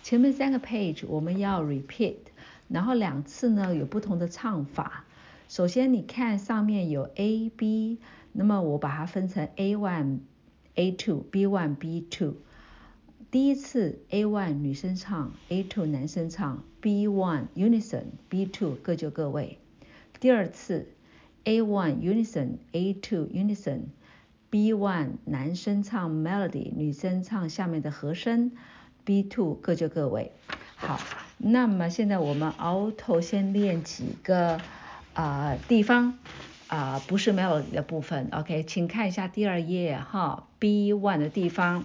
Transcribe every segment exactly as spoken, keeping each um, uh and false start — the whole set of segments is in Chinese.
前面三个 page 我们要 repeat， 然后两次呢有不同的唱法。首先你看上面有 A B， 那么我把它分成 A one A two B one B two。 第一次 A one 女生唱， A two 男生唱， B one unison B two 各就各位。第二次 A one unison A two unison B one 男生唱 melody， 女生唱下面的和声， B two 各就各位。好，那么现在我们 auto 先练几个、呃、地方、呃、不是 melody 的部分。 OK， 请看一下第二页哈 B one 的地方。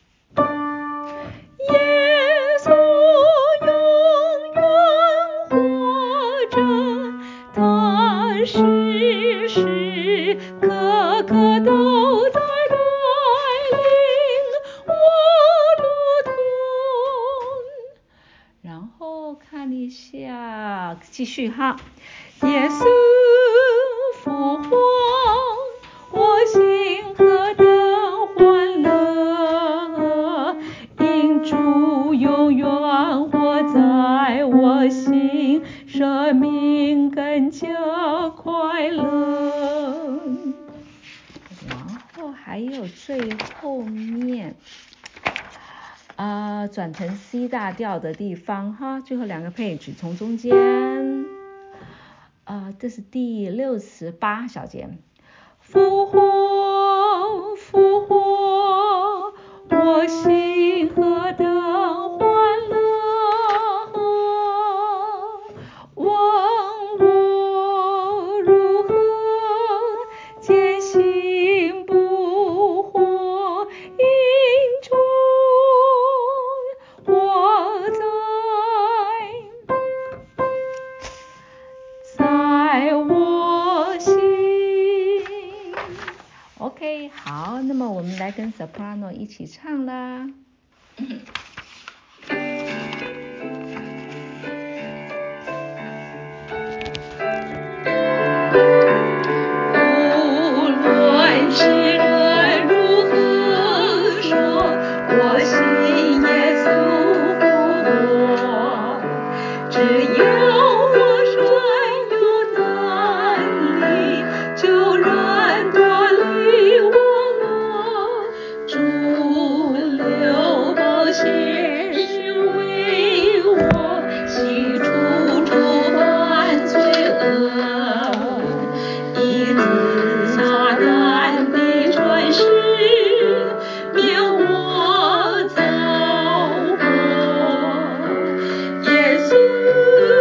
耶稣永远活着，他时时刻刻都在带领我路途。 然后看一下，继续哈。 耶稣复活，我心何等欢乐，因主永远活在我心，生命更加快乐。 然后还有最后面啊、呃，转成 C 大调的地方哈，最后两个 page 从中间，呃，这是第六十八小节。 复活，复活，我心何等欢乐，问我如何坚信不惑，因主我在，在我心。 OK， 好，那么我们来跟 soprano 一起唱啦。 无论世人如何说，我信耶稣复活，只要我身有能力，就能脱离我我，主流宝血是为我洗除诸般罪恶，一次撒旦的权势，免我遭祸。耶稣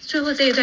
最后这一段